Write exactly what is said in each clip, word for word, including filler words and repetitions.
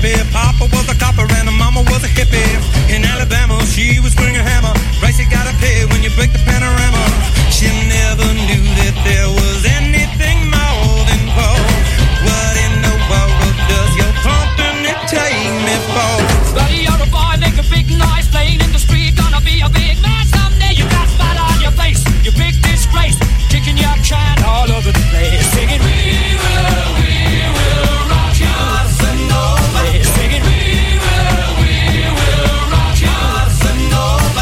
Mississippi. Papa was a copper and her mama was a hippie. In Alabama, she was swinging a hammer. Price you gotta pay when you break the panorama. She never knew that there was anything more than gold. What in the world does your company take me for? Buddy, you're a boy, make a big noise, playing in the street, gonna be a big man someday. You got spot on your face, you big disgrace, kicking your can all over the place, singing we will, we will rock you, Casanova. Singing we will, we will rock you, Casanova.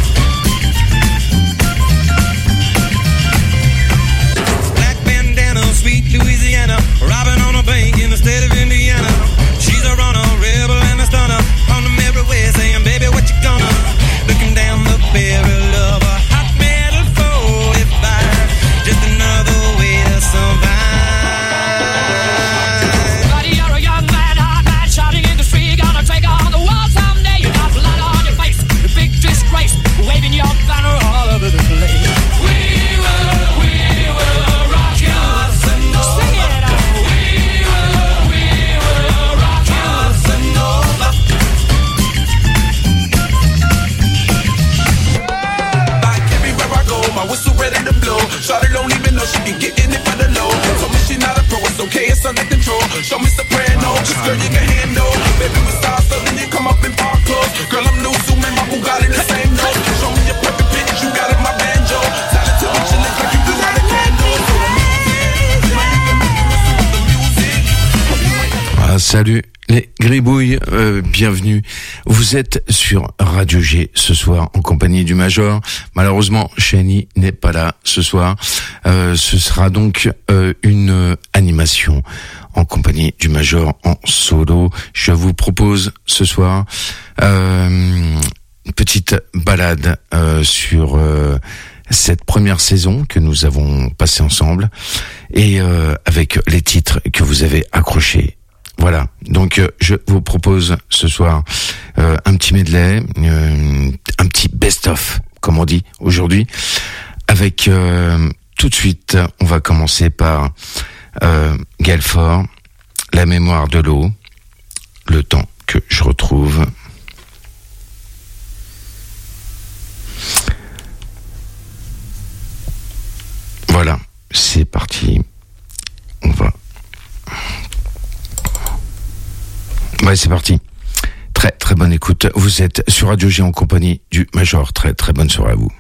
Black bandana, sweet Louisiana, robbing on a bank in the state of Indiana. She's a runner, rebel and a stunner, on the merry way saying, baby, what you gonna? Looking down the barrel of a hot metal forty-five, just another way to survive. Buddy, you're a young man, hot man, shouting in the street, gonna take on the world someday. You got blood on your face, you big disgrace, waving your banner all over the place. We will, we will rock you, Casanova. Sing it out. We will, we will rock you, Casanova. Like everywhere I go, my whistle ready to blow. Shawty don't even know she can get in it for the low. Told me she not a pro, it's okay, it's under control. Show me soprano, cause girl you can handle. Baby we start so then you come up in park clothes. Girl I'm new, so man my Bugatti the same note. Show me your perfect pitch, you got it my banjo. Silent to me chillin' like you do out of candles. So the music, man you can make me whistle with the music. Ah, salut les gribouilles, euh, bienvenue. Vous êtes sur Radio G ce soir en compagnie du Major. Malheureusement, Shani n'est pas là ce soir. Euh, ce sera donc euh, une animation en compagnie du Major en solo. Je vous propose ce soir euh, une petite balade euh, sur euh, cette première saison que nous avons passée ensemble et euh, avec les titres que vous avez accrochés. Voilà, donc euh, je vous propose ce soir euh, un petit medley, euh, un petit best-of, comme on dit aujourd'hui, avec euh, tout de suite, on va commencer par euh, Gaël Faure, La mémoire de l'eau, le temps que je retrouve. Voilà, c'est parti, on va... Ouais, c'est parti. Très très bonne écoute. Vous êtes sur Radio G en compagnie du Major. Très très bonne soirée à vous.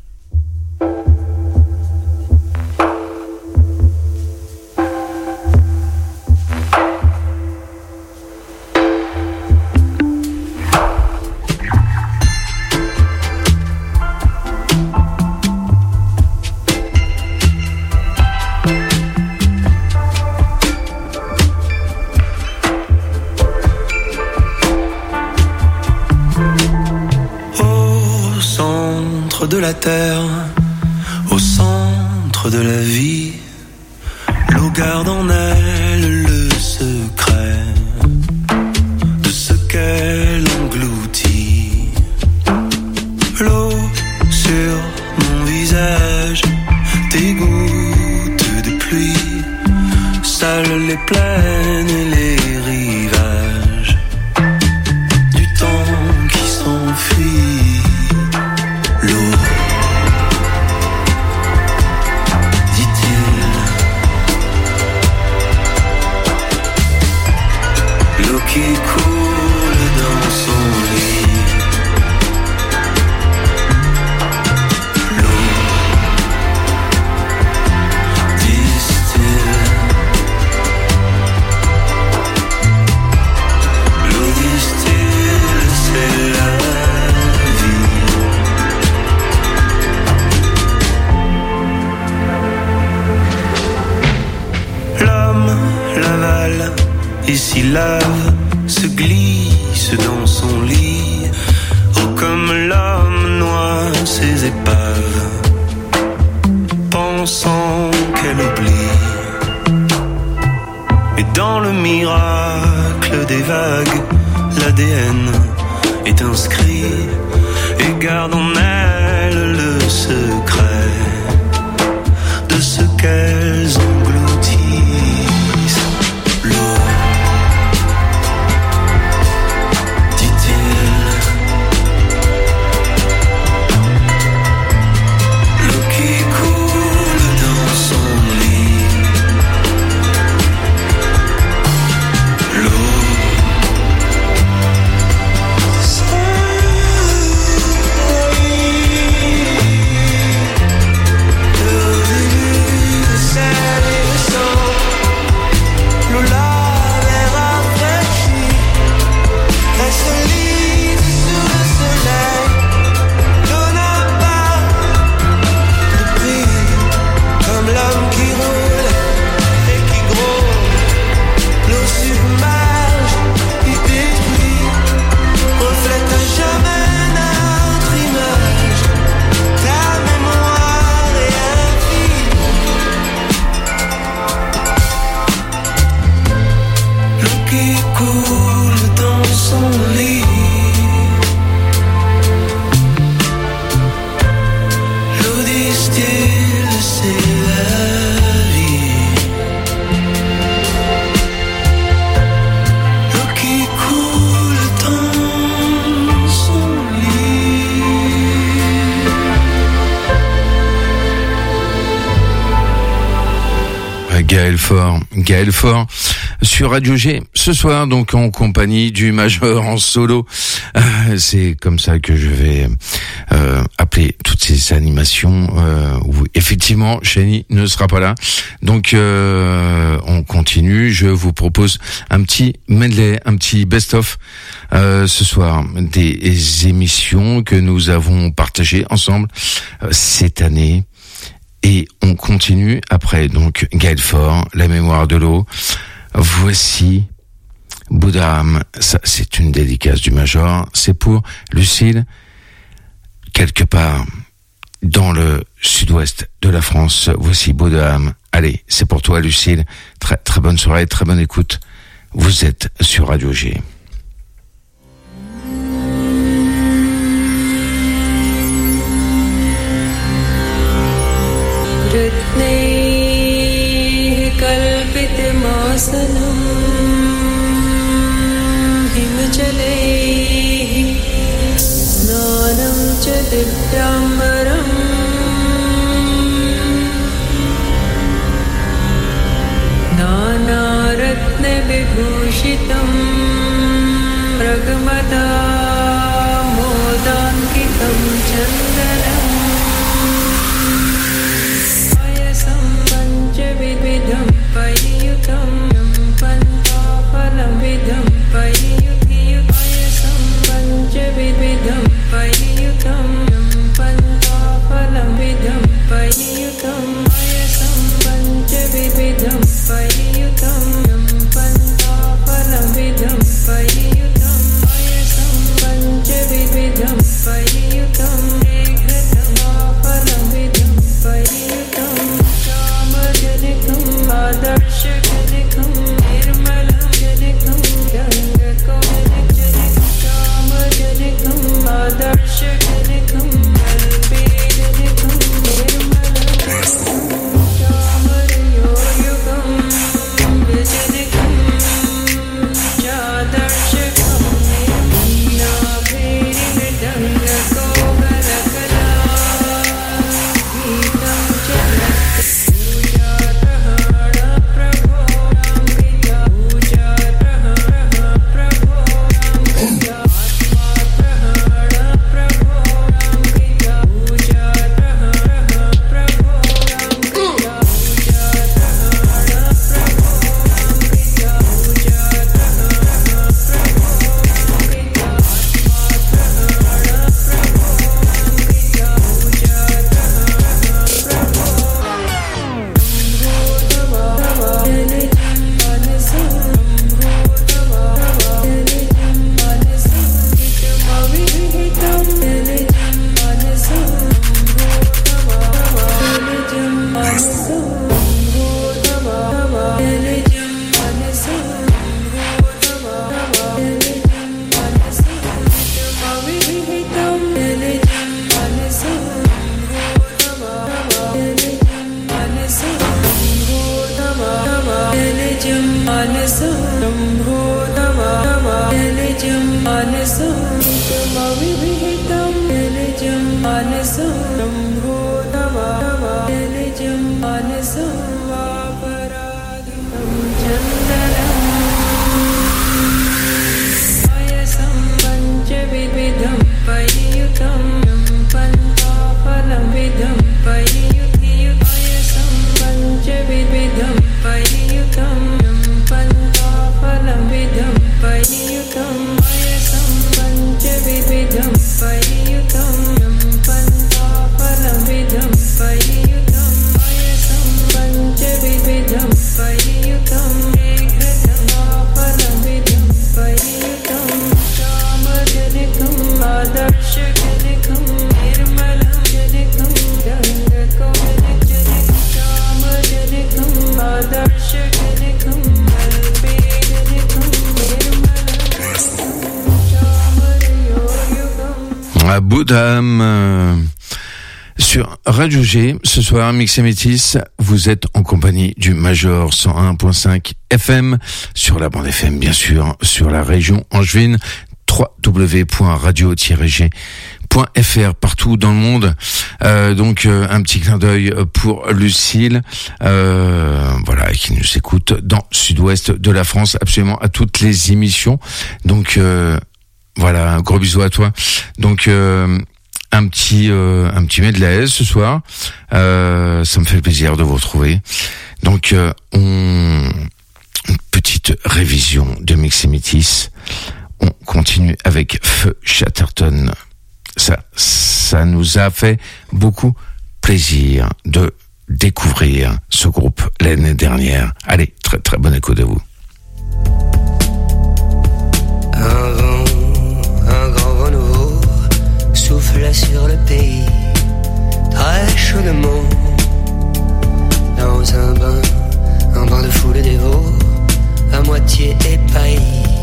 De la terre, au centre de la vie, l'eau garde en elle le secret de ce qu'elle engloutit. L'eau sur mon visage, des gouttes de pluie, sales les plaines et les rivages du temps qui s'enfuit. L'eau, dit-il, l'eau qui coule dans son lit. L'eau, disent-ils, l'eau, disent-ils, c'est la et s'y lave, se glisse dans son lit, oh comme l'homme noie ses épaves, pensant qu'elle oublie. Et dans le miracle des vagues, l'A D N est inscrit et garde en elle le secret de ce qu'elles engloutissent. L'eau, qui coule dans son lit. L'eau distille, c'est la vie. L'eau qui coule dans son lit. Gaël Faure, Gaël Faure sur Radio G ce soir, donc en compagnie du Major en solo. Euh, c'est comme ça que je vais euh, appeler toutes ces animations euh, où effectivement Chani ne sera pas là. Donc euh, on continue. Je vous propose un petit medley, un petit best-of euh, ce soir des émissions que nous avons partagées ensemble euh, cette année. Et on continue après, donc, Gaël Faure, La mémoire de l'eau. Voici Bouddham. Ça, c'est une dédicace du Major. C'est pour Lucille, quelque part dans le sud-ouest de la France. Voici Bouddham. Allez, c'est pour toi, Lucille. Très, très bonne soirée, très bonne écoute. Vous êtes sur Radio G. कल्पितमासनं हिमजलैः स्नानं च दिव्याम्बरम् नानारत्नविभूषितं मृगमदा मोदाङ्कितं चन्दनम् विविधं परियुतं पन्थाफलं विधं परियुक्तियुक्तयसं पञ्चविधं परियुतं पन्थाफलं विधं परियुतं यसं पञ्चविधं परियुतं पन्थाफलं विधं परियुतं यसं पञ्चविधं परियुतं मेघतमाफलं विधं परियुतं जनकं आदर्शजनकं निर्मलं जनकं गङ्गकौलिकजनकं कामजनकं आदर्शजनकं कल्पेजनकं निर्मलं कामरयोयुगं जनकं चादर्शकं वीणाभैर्मृदङ्गकोमलकला गीतं चलत् à Boudam euh, sur Radio G. Ce soir, Mix et Métis, vous êtes en compagnie du Major cent un virgule cinq F M sur la bande F M, bien sûr, sur la région angevine, w w w point radio tiret g point f r partout dans le monde. Euh, donc euh, un petit clin d'œil pour Lucille, euh, voilà, qui nous écoute dans le sud-ouest de la France, absolument à toutes les émissions. Donc euh, voilà, un gros bisou à toi. Donc euh, un petit euh, un petit medley ce soir. Euh, ça me fait plaisir de vous retrouver. Donc euh, on une petite révision de Mix et Métis. On continue avec Feu Chatterton. Ça, ça nous a fait beaucoup plaisir de découvrir ce groupe l'année dernière. Allez, très très bonne écoute à vous. Un vent, un grand vent nouveau soufflait sur le pays, très chaudement. Dans un bain, un bain de foule dévot, à moitié épaillis.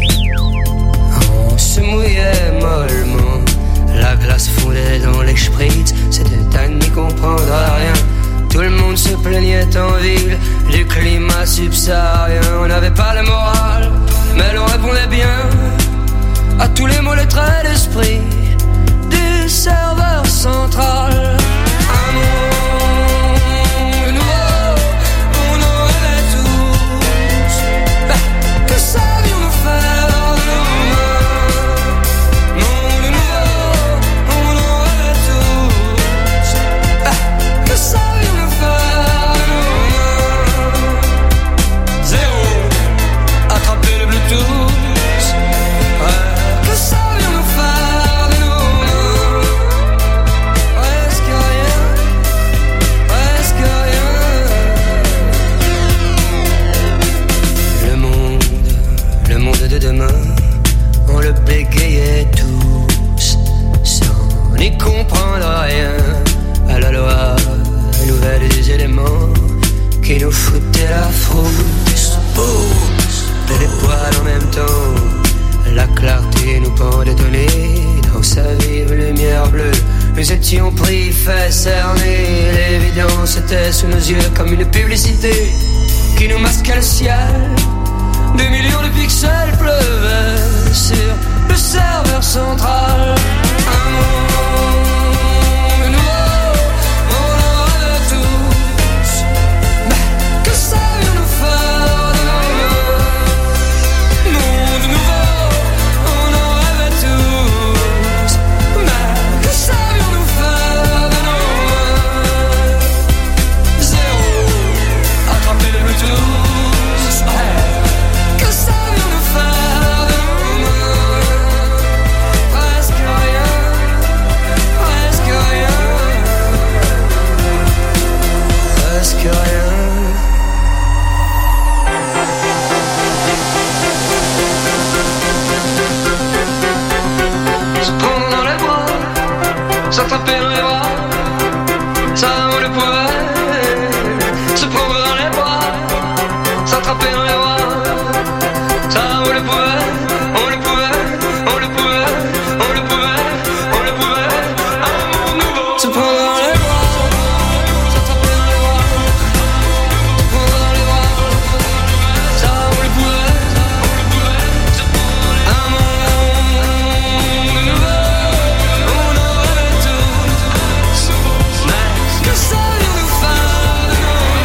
On se mouillait mollement. La glace fondait dans les spritz, c'était à n'y comprendre rien. Tout le monde se plaignait en ville du climat subsaharien. On n'avait pas le moral, mais l'on répondait bien à tous les mots, les traits d'esprit du serveur central. Un monde nouveau, on en rêvait tous. Ben, que savions-nous faire? On le bégayait tous sans n'y comprendre rien à la loi nouvelle des éléments qui nous foutaient la frousse. Oh, et les poils en même temps, la clarté nous pendait au nez. Dans sa vive lumière bleue, nous étions pris, fait cerner. L'évidence était sous nos yeux comme une publicité qui nous masquait le ciel. Des millions de pixels pleuvaient sur le serveur central. Un monde nouveau, on en rêvait tous. Mais que savions-nous faire de demain? Monde nouveau, on en rêvait tous. Mais que savions-nous faire de demain? Zéro, attraper le Bluetooth. Que savions-nous faire de demain? Presque rien, presque rien, presque rien. Se prendre dans les bras, s'attraper dans les bras, ça vaut le poids. Se prendre dans les bras, s'attraper dans les bras. Ça, on le pouvait, on le pouvait, on le pouvait, on le pouvait, on le pouvait. Un monde nouveau. Se prendre dans les bras, s'attraper dans les bras. Se prendre dans les bras. Ça, on le pouvait, on le pouvait. Se prendre dans les bras. Un monde nouveau. On en rêvait tous. Mais que savions-nous faire de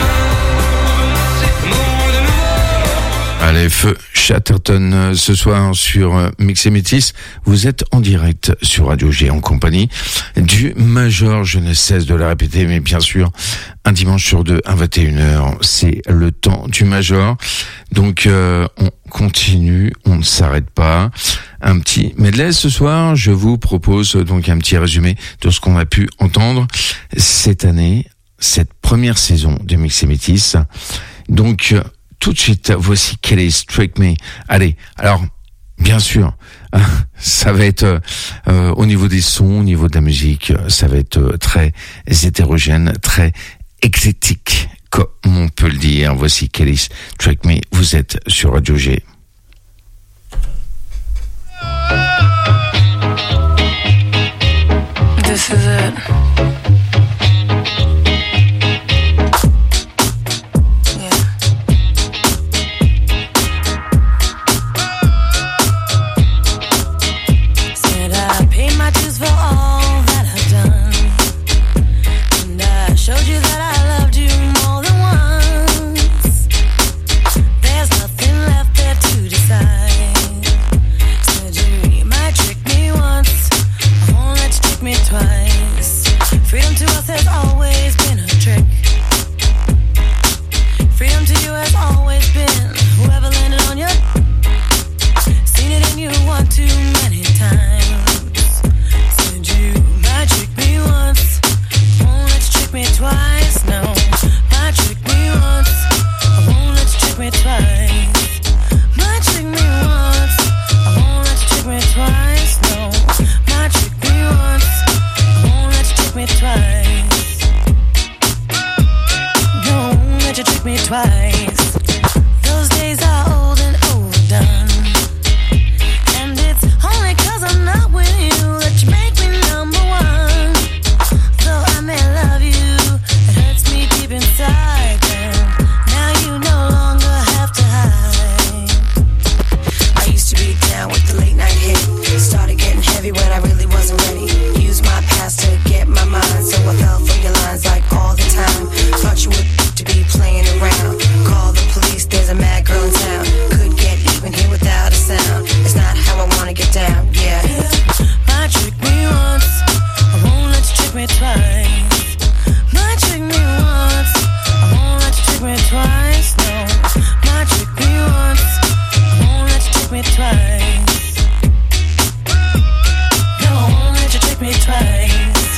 nos monde nouveau? Allez, Feu Chatterton ce soir sur Mix et Métis. Vous êtes en direct sur Radio G en compagnie du Major. Je ne cesse de le répéter, mais bien sûr, un dimanche sur deux à vingt et une heures, c'est le temps du Major. Donc, euh, on continue, on ne s'arrête pas. Un petit medley ce soir. Je vous propose donc un petit résumé de ce qu'on a pu entendre cette année, cette première saison de Mix et Métis. Donc, tout de suite, voici Kelly Strike Me. Allez, alors, bien sûr, ça va être euh, au niveau des sons, au niveau de la musique, ça va être euh, très hétérogène, très éclectique, comme on peut le dire. Voici Kelly Strike Me. Vous êtes sur Radio G. down, yeah. Might trick me once, I won't let you trick me twice. Might trick me once, I won't let you trick me twice. No, might trick me once, I won't let you trick me twice. No, I won't let you trick me twice.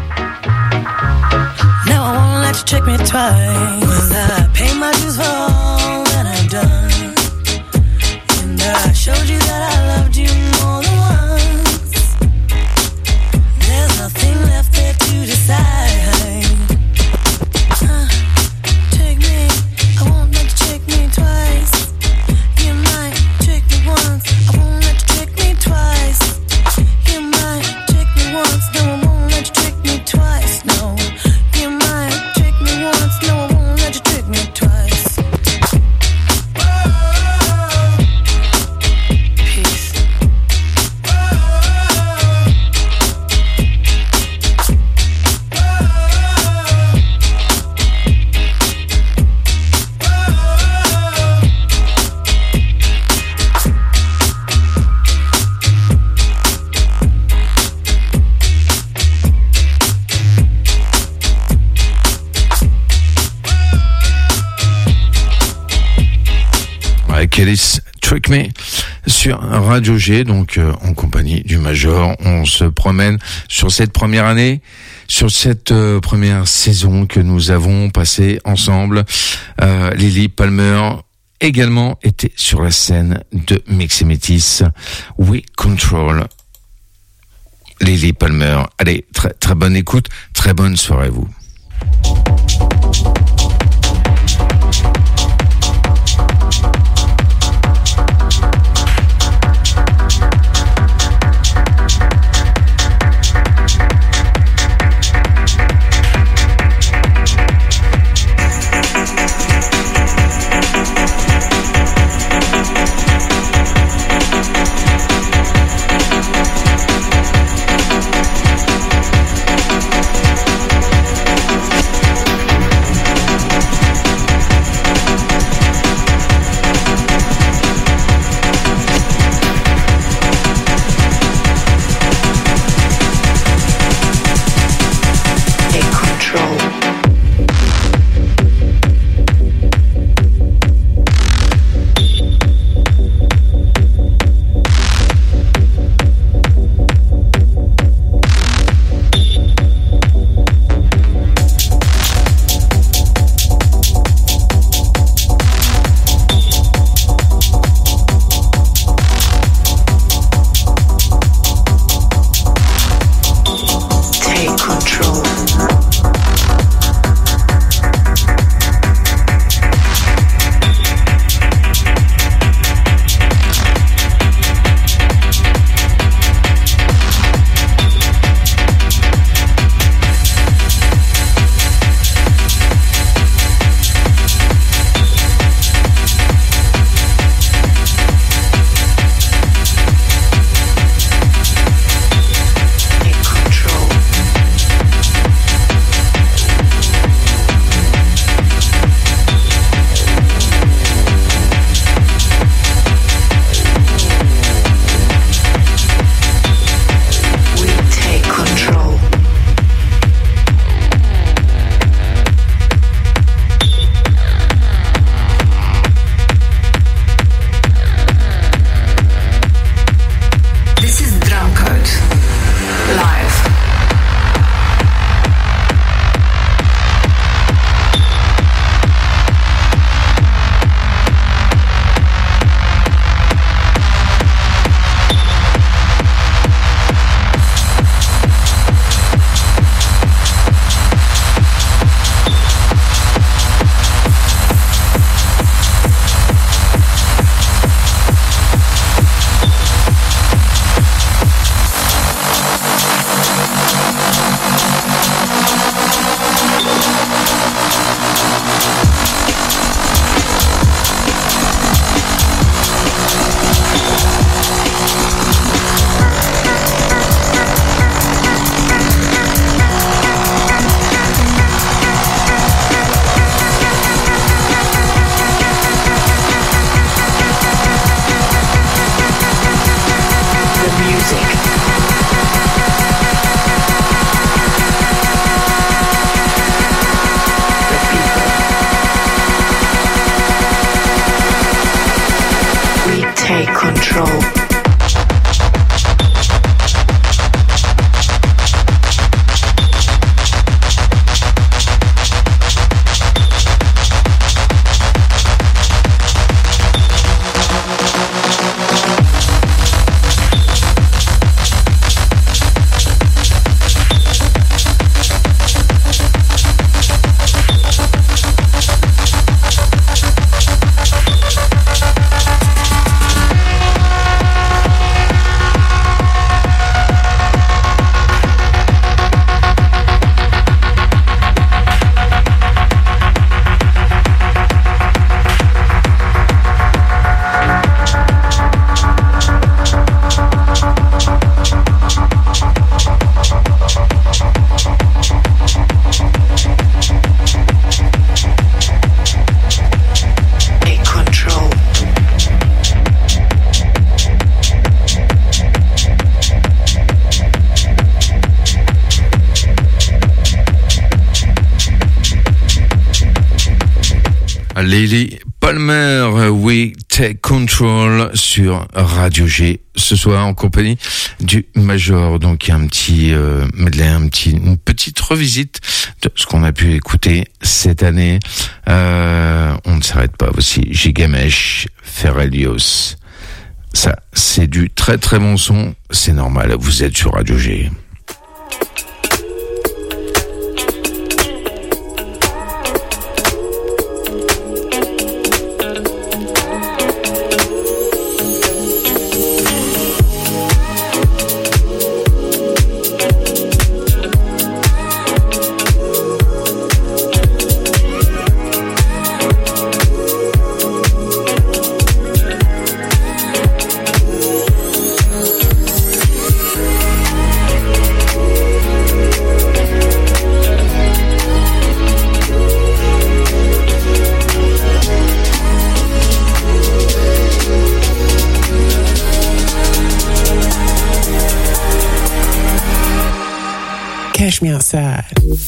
No, I won't let you trick me twice. Well, I pay my dues for all that I've done, and I showed you that I loved you more than once. There's nothing left there to decide. Uh, trick me, I won't let you trick me twice. You might trick me once, I won't let you trick me twice. You might trick me once, no, I won't let you trick me twice. No, you might trick me once, no, I won't let you trick me twice. Peace. Ouais, Kelly's Trick Me sur Radio G, donc euh, en compagnie du Major. On se promène sur cette première année, sur cette euh, première saison que nous avons passée ensemble. Euh, Lily Palmer également était sur la scène de Mix et Métis. We Control. Lily Palmer. Allez, très très bonne écoute, très bonne soirée à vous. Take control. Lily Palmer, We Take Control sur Radio G ce soir en compagnie du Major. Donc il y a un petit euh, medley, un petit, une petite revisite de ce qu'on a pu écouter cette année. Euh, on ne s'arrête pas aussi. Gigamesh, Ferelios. Ça, c'est du très très bon son. C'est normal, vous êtes sur Radio G. Cash me outside.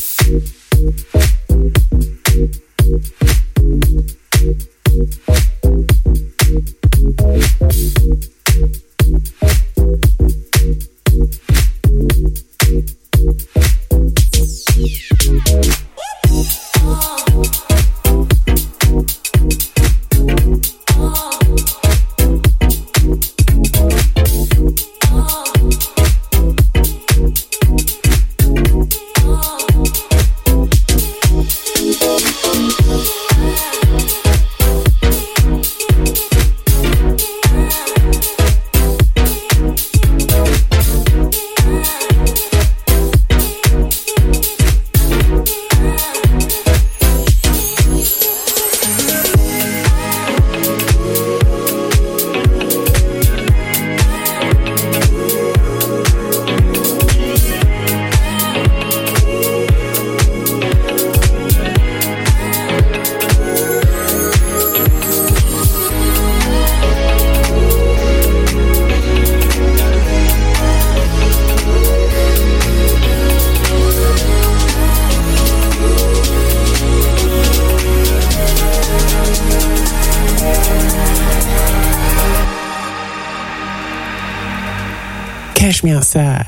Cash me outside.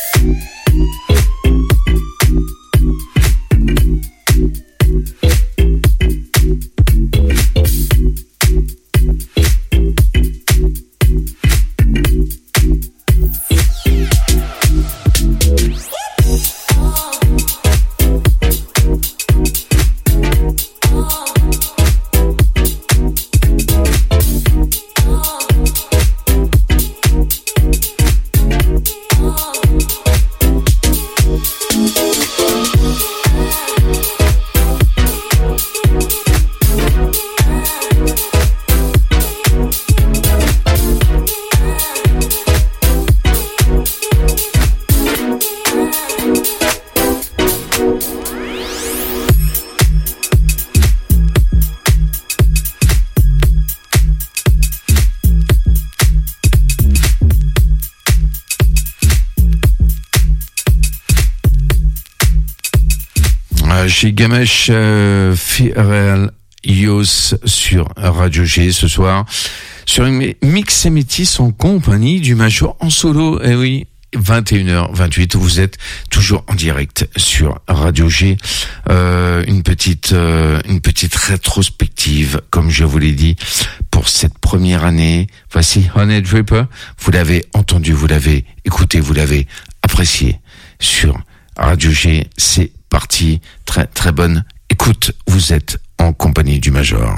Chez Gamesh euh, Ferelios sur Radio G ce soir. sur une Mix et Métis en compagnie du Major en solo. Eh oui, vingt et une heures vingt-huit, vous êtes toujours en direct sur Radio G. Euh, une petite, euh, une petite rétrospective, comme je vous l'ai dit, pour cette première année. Voici Honey Dripper. Vous l'avez entendu, vous l'avez écouté, vous l'avez apprécié sur Radio G. C'est parti. Très, très bonne écoute. Vous êtes en compagnie du Major.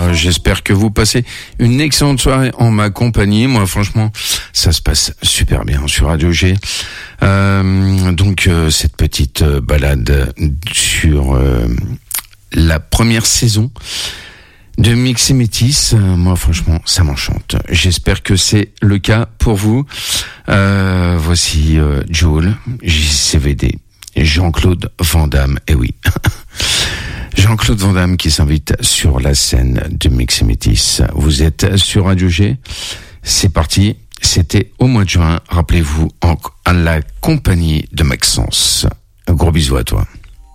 Euh, j'espère que vous passez une excellente soirée en ma compagnie. Moi, franchement, ça se passe super bien sur Radio G. Euh, donc, euh, cette petite euh, balade sur euh, la première saison de Mix et Métis, euh, moi, franchement, ça m'enchante. J'espère que c'est le cas pour vous. Euh, voici euh, Jul, J C V D, Jean-Claude Van Damme, eh oui. Jean-Claude Van Damme qui s'invite sur la scène de Mix et Métis. Vous êtes sur Radio G. C'est parti. C'était au mois de juin. Rappelez-vous, en, à la compagnie de Maxence. Un gros bisou à toi.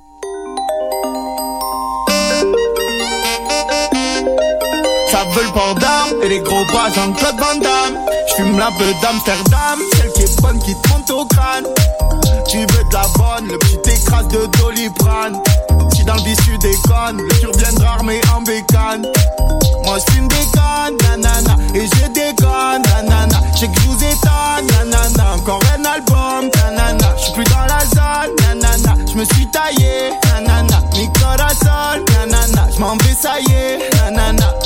Ça veut le port d'armes et les gros bras Jean-Claude Van Damme. J'fume la beuh d'Amsterdam, celle qui est bonne qui te monte au crâne. Tu veux de la bonne, le petit écrase de Doliprane. Si dans le bis tu déconnes, le cure viendra armé en bécane. Moi j'fume des cannes, nanana, et je déconne, nanana. J'sais que j'vous étonne, nanana. Encore un album, nanana. J'suis plus dans la zone, nanana. J'me suis taillé, nanana. Mi corazon, nanana. J'm'en vais, ça y est, nanana.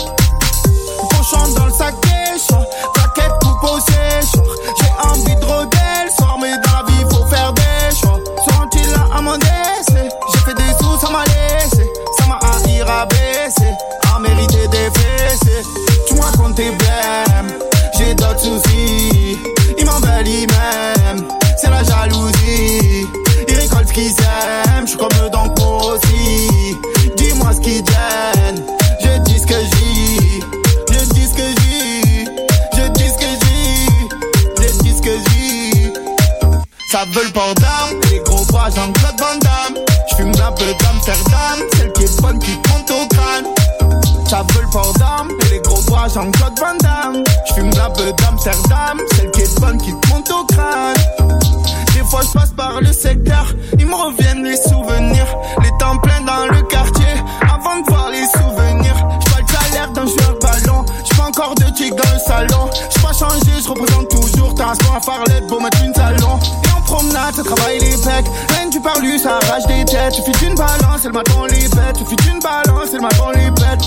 Cochon dans le sac des choix, plaquette coupe au séchoir. J'ai envie de rôder le soir, mais dans la vie faut faire des choix. Sont-ils là à mon décès? J'ai fait des sous, ça m'a laissé. Ça m'a haï rabaissé, à mériter des fessées. Tu me racontes tes blèmes, j'ai d'autres soucis. Ils m'embellissent même, c'est la jalousie. Ils récoltent ce qu'ils aiment, j'suis comme eux donc moi aussi. Dis-moi ce qu'ils gêne, je dis ce que j'y. Je dis ce que j'y, je dis ce que j'y, je dis ce que j'y. Ça veut le port d'armes, les gros bras Jean-Claude Van Damme. J'fume la beuh d'Amsterdam, celle qui est bonne qui te monte au crâne. Ça veut le port d'armes, et les gros bras Jean-Claude Van Damme. J'fume la beuh d'Amsterdam, celle qui est bonne qui te monte au crâne. Des fois je passe par le secteur, ils me reviennent les souvenirs. Les temps pleins dans le quartier, avant de voir les souvenirs. J'pas le salaire d'un joueur ballon, j'fais encore de tic dans le salon. J'pas changé, j'représente toujours. T'as un sport à Farlette, beau mettre une salon. Et en promenade, ça travaille les pecs. Rien du parlu, ça arrache des têtes. Suffit d'une balance, elle m'attend les bêtes. Suffit d'une balance, elle m'attend les bêtes.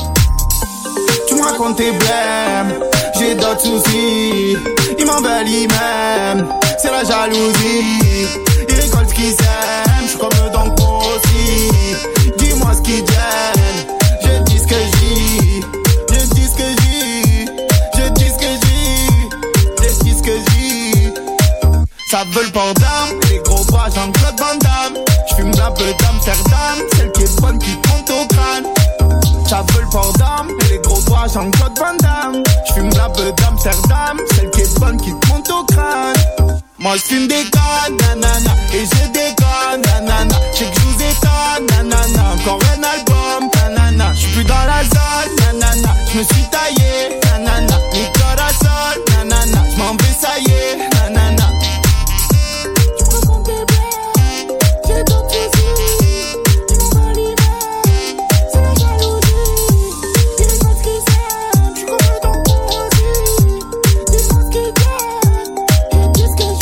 Tu me racontes tes blèmes, j'ai d'autres soucis. Ils m'embellissent même, c'est la jalousie. Ils récoltent ce qu'ils aiment, j'suis comme eux donc moi aussi. Dis-moi ce qu'ils gêne, je dis ce que j'y. Je dis ce que j'y, je dis ce que j'y, je dis ce que j'y. Ça veut le port d'armes, les gros bras Jean-Claude Van Damme. J'fume la beuh d'Amsterdam, celle qui est bonne qui te monte au crâne. Ça veut le port d'armes, et les gros bras Jean-Claude Van Damme. J'fume la beuh d'Amsterdam, celle qui est bonne qui te monte au crâne. Moi j'fume des cannes, nanana, et je déconne, nanana. J'sais que j'vous étonne, nanana. Encore un album, nanana. J'suis plus dans la zone, nanana. J'me suis taillé, nanana. Mi corazon, nanana. J'm'en vais, ça y est, nanana. Tu me racontes tes blèmes, j'ai d'autres soucis. Tu m'embellis même, c'est la jalousie. Ils récoltent ce qu'ils aiment, j'suis comme eux donc moi aussi. Dis-moi ce qu'ils gagnent, je dis ce que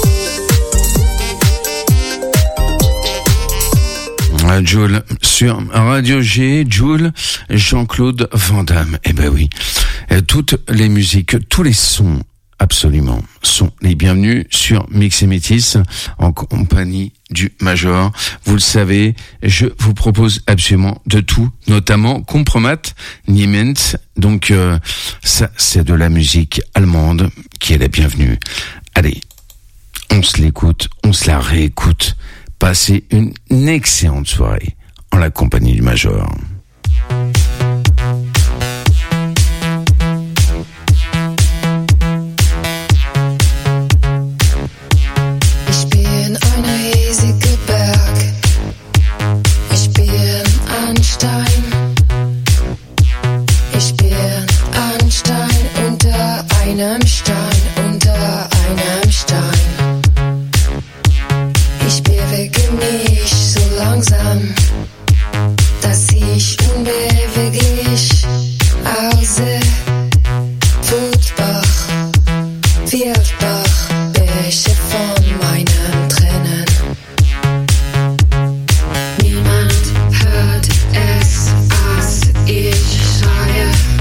j'y. Jul sur Radio G, Jul, Jean-Claude Van Damme. Eh ben oui, toutes les musiques, tous les sons, absolument, sont les bienvenus sur Mix et Métis en compagnie du Major. Vous le savez, je vous propose absolument de tout, notamment Compromat, Niemand. Donc euh, ça, c'est de la musique allemande qui est la bienvenue. Allez, on se l'écoute, on se la réécoute. Passez une excellente soirée en la compagnie du Major. Ich bin ein riesiger Berg. Ich bin ein Stein. Ich bin ein Stein unter einem Stein, unter einem Stein. Ich bewege mich so langsam, dass ich unbeweglich aussehe. Wutbach, Wildbach, Bäche von meinen Tränen. Niemand hört es, als ich schreie.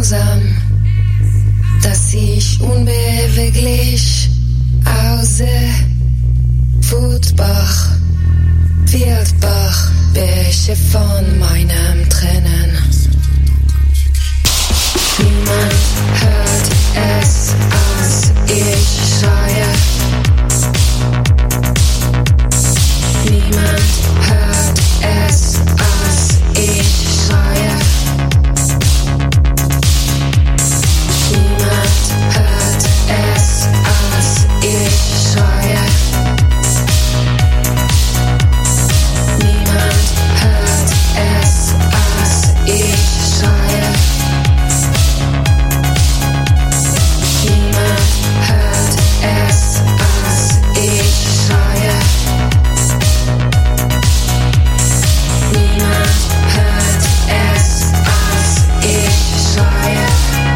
langsam, dass ich unbeweglich ausehe. Wutbach, Wildbach, Bäche von meinem Tränen. Niemand hört es, als ich schreie. Niemand hört es, als ich schreie. Niemand hört es, als ich schreie. Niemand hört es, als ich schreie. Niemand hört es, als ich schreie. Niemand hört es, als ich schreie.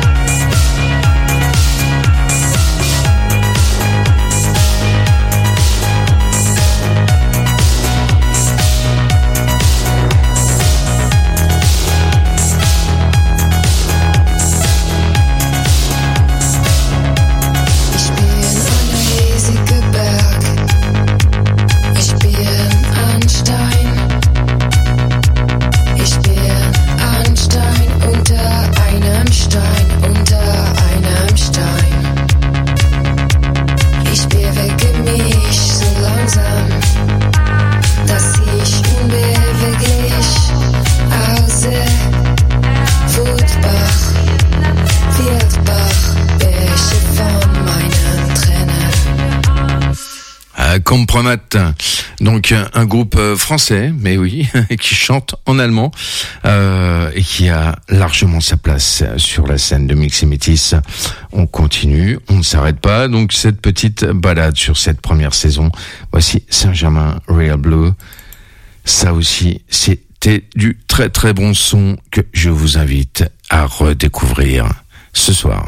Compromat, donc un groupe français, mais oui, qui chante en allemand euh, et qui a largement sa place sur la scène de Mix et Métis. On continue, on ne s'arrête pas. Donc cette petite balade sur cette première saison. Voici Saint-Germain Real Blue. Ça aussi, c'était du très très bon son que je vous invite à redécouvrir ce soir.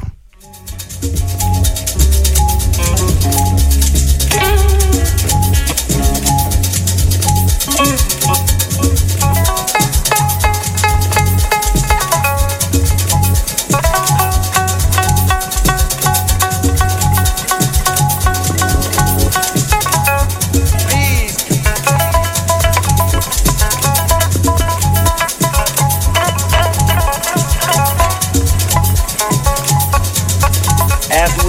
As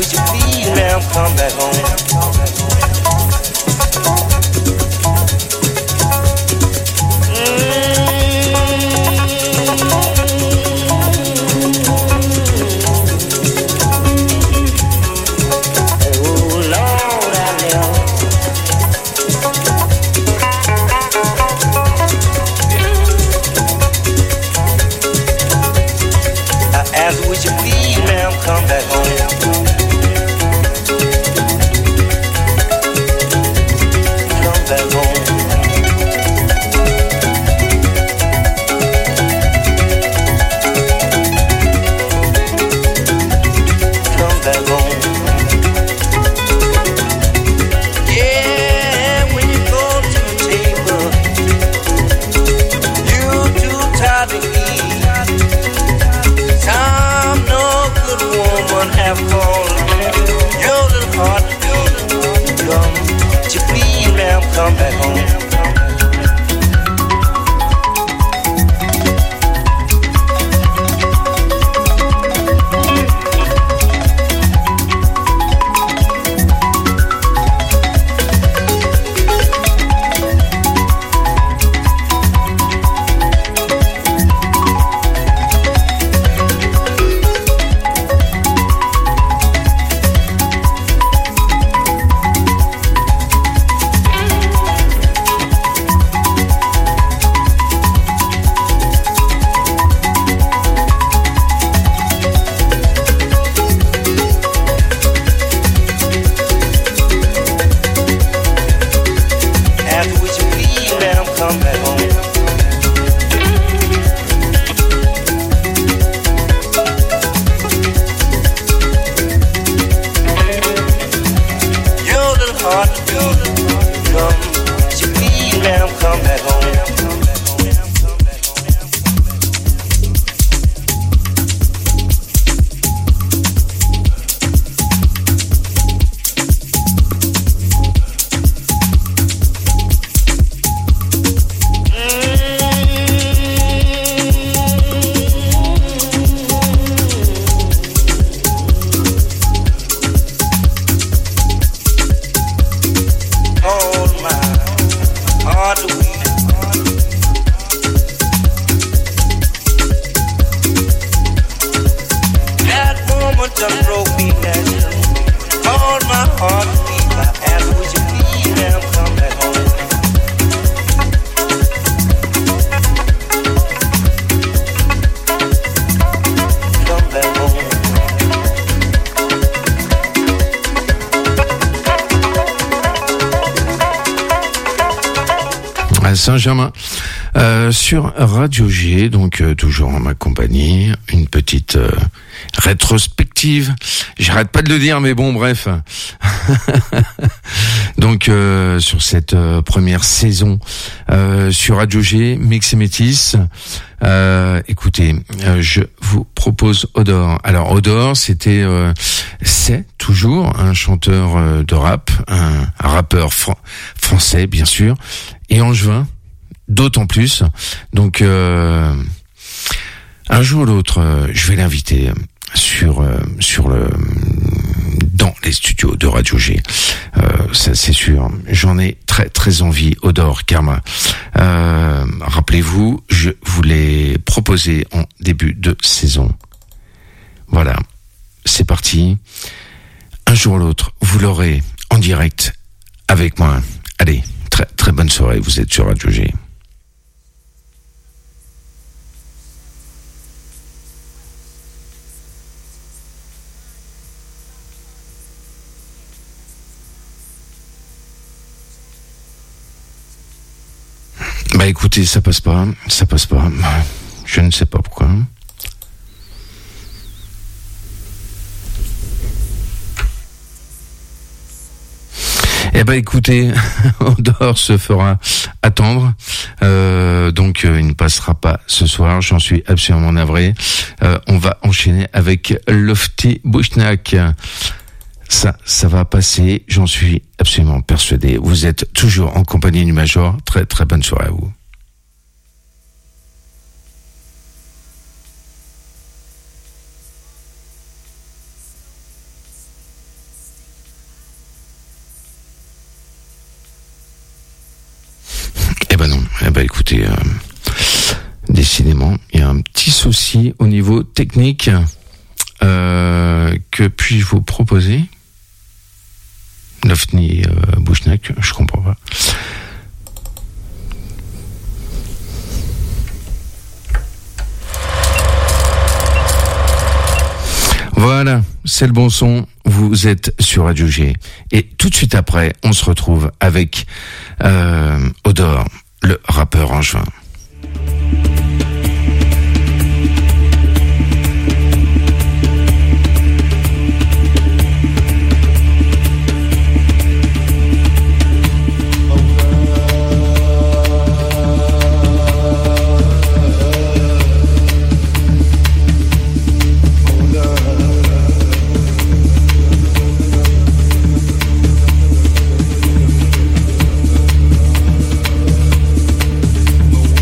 Saint-Germain euh, sur Radio G, donc euh, toujours en ma compagnie, une petite euh, rétrospective. J'arrête pas de le dire, mais bon, bref. Donc euh, sur cette euh, première saison euh, sur Radio G, Mix et Métis. Euh, écoutez, euh, je vous propose Odor. Alors Odor, c'était, euh, c'est toujours un chanteur euh, de rap, un, un rappeur fr- français bien sûr, et angevin, d'autant plus. Donc euh, un jour ou l'autre, euh, je vais l'inviter sur euh, sur le dans les studios de Radio G. Euh, ça c'est sûr. J'en ai très très envie. Odor Karma. Euh, rappelez-vous, je vous l'ai proposé en début de saison. Voilà, c'est parti. Un jour ou l'autre, vous l'aurez en direct avec moi. Allez, très très bonne soirée. Vous êtes sur Radio G. Bah écoutez, ça passe pas, ça passe pas. Je ne sais pas pourquoi. Eh ben écoutez, Odor se fera attendre, euh, donc euh, il ne passera pas ce soir. J'en suis absolument navré. Euh, on va enchaîner avec Lofty Bushnak. Ça, ça va passer, j'en suis absolument persuadé. Vous êtes toujours en compagnie du Major. Très, très bonne soirée à vous. Eh ben non, eh ben écoutez, euh, décidément, il y a un petit souci au niveau technique. Euh, que puis-je vous proposer? Lofty euh, Bushnak, je comprends pas. Voilà, c'est le bon son. Vous êtes sur Radio G. Et tout de suite après, on se retrouve avec euh, Odor, le rappeur angevin. Oh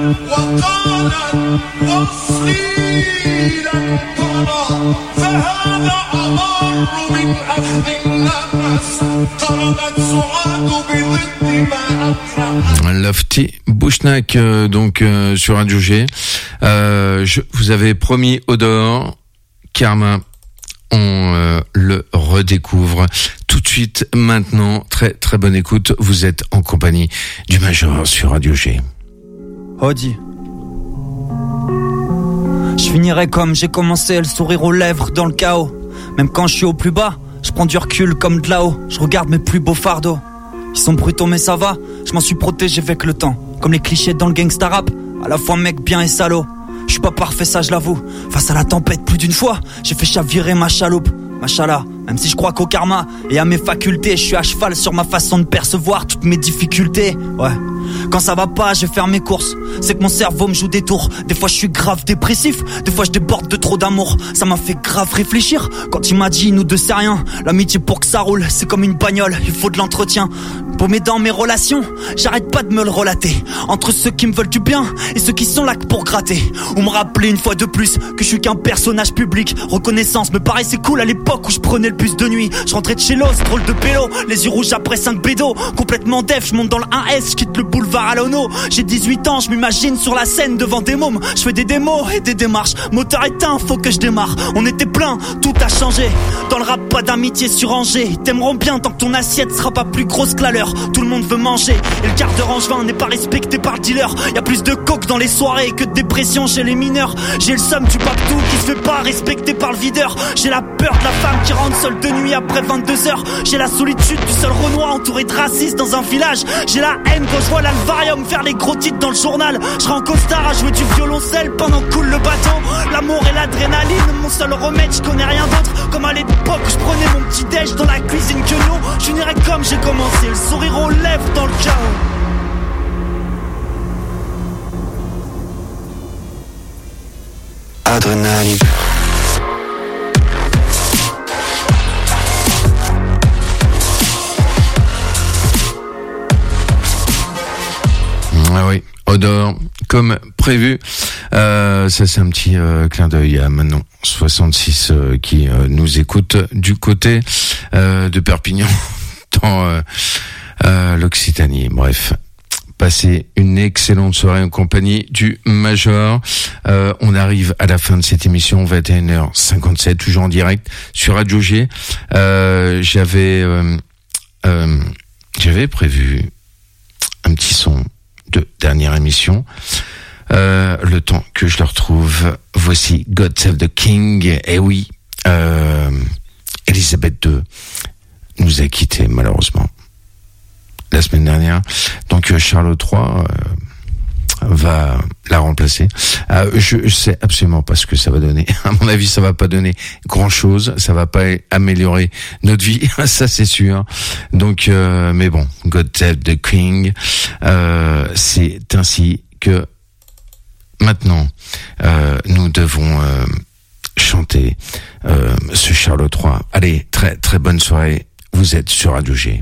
وقالت وصيلا طرى فهذا أمر من أخذ النفس طردت سعاد بضد ما أكره. Lofty Bouchnak, euh, donc euh, sur Radio G. Euh, je vous avais promis Odor, Karma. On euh, le redécouvre tout de suite maintenant. Très très bonne écoute. Vous êtes en compagnie du Major sur Radio G. Audi. Je finirai comme j'ai commencé, le sourire aux lèvres dans le chaos. Même quand je suis au plus bas, je prends du recul comme de là-haut. Je regarde mes plus beaux fardeaux. Ils sont brutaux mais ça va, je m'en suis protégé avec le temps. Comme les clichés dans le gangsta rap, à la fois mec bien et salaud. Je suis pas parfait, ça je l'avoue. Face à la tempête plus d'une fois, j'ai fait chavirer ma chaloupe. Machallah, même si je crois qu'au karma et à mes facultés, je suis à cheval sur ma façon de percevoir toutes mes difficultés. Ouais. Quand ça va pas, je vais faire mes courses. C'est que mon cerveau me joue des tours. Des fois je suis grave dépressif, des fois je déborde de trop d'amour. Ça m'a fait grave réfléchir quand il m'a dit nous deux c'est rien. L'amitié pour que ça roule, c'est comme une bagnole, il faut de l'entretien. Paumé dans mes relations, j'arrête pas de me le relater. Entre ceux qui me veulent du bien et ceux qui sont là que pour gratter. Ou me rappeler une fois de plus que je suis qu'un personnage public. Reconnaissance me paraissait cool à l'époque où je prenais le bus de nuit. Je rentrais de chez Los, drôle de pélo, les yeux rouges après cinq bédos. Complètement def, je monte dans le un S, je quitte le boulevard à l'Ono. J'ai dix-huit ans, je m'imagine sur la scène devant des mômes. Je fais des démos et des démarches, moteur éteint, faut que je démarre. On était plein, tout a changé. Dans le rap, pas d'amitié surrangée. Ils t'aimeront bien tant que ton assiette sera pas plus grosse que la leur. Tout le monde veut manger et le quart de rangevin n'est pas respecté par le dealer. Y'a plus de coke dans les soirées que de dépression chez les mineurs. J'ai le somme du paptou qui se fait pas respecter par le videur. J'ai la peur de la femme qui rentre seule de nuit après vingt-deux heures. J'ai la solitude du seul Renoir entouré de racistes dans un village. J'ai la haine quand je vois l'Alvarium faire les gros titres dans le journal. Je serai en costard à jouer du violoncelle pendant que coule le bateau. L'amour et l'adrénaline, mon seul remède, je connais rien d'autre. Comme à l'époque où je prenais mon petit déj dans la cuisine que l'eau. Je finirai comme j'ai commencé, le sourire aux lèvres dans le chaos. Adrénaline. Ah oui, Odor, comme prévu. Euh, ça c'est un petit euh, clin d'œil à Manon soixante-six euh, qui euh, nous écoute du côté euh, de Perpignan dans euh, euh, l'Occitanie. Bref, passez une excellente soirée en compagnie du Major. Euh, on arrive à la fin de cette émission, vingt et une heures cinquante-sept, toujours en direct sur Radio G. Euh, j'avais euh, euh, j'avais prévu un petit son de dernière émission. Euh, le temps que je le retrouve, voici God Save the King. Eh oui, euh, Elisabeth deux nous a quittés malheureusement la semaine dernière. Donc Charles trois euh, va la remplacer. Euh, je, je sais absolument pas ce que ça va donner. À mon avis, ça va pas donner grand chose. Ça va pas améliorer notre vie, ça c'est sûr. Donc, euh, mais bon, God Save the King. Euh, c'est ainsi que maintenant euh, nous devons euh, chanter euh, ce Charles trois. Allez, très très bonne soirée. Vous êtes sur Radio G.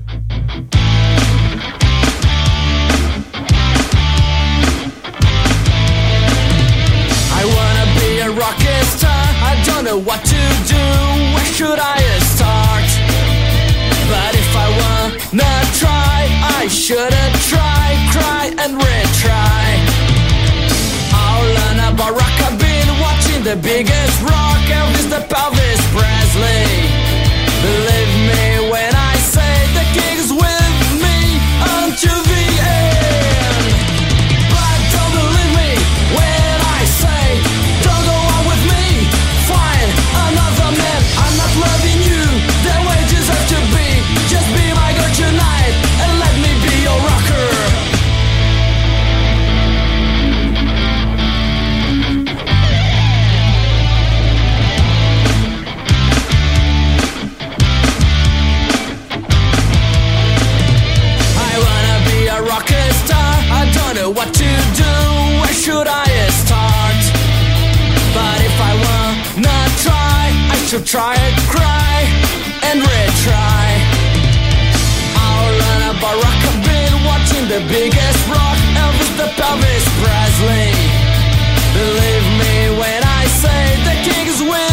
Rocket star, I don't know what to do. Where should I start? But if I wanna try, I should try, cry and retry. I'll learn about rock. I've been watching the biggest rock, Elvis the Pelvis Presley. Believe me when I say the king's with me until the end. But don't believe me when I say don't go on with me. Find another man. I'm not loving you the way you deserve to be. Just be my girl tonight and let me be your rocker. Rocket star, I don't know what to do. Where should I start? But if I wanna try, I should try and cry and retry. I'll learn about rock. I've been watching the biggest rock, Elvis the Elvis Presley. Believe me when I say the king is winning.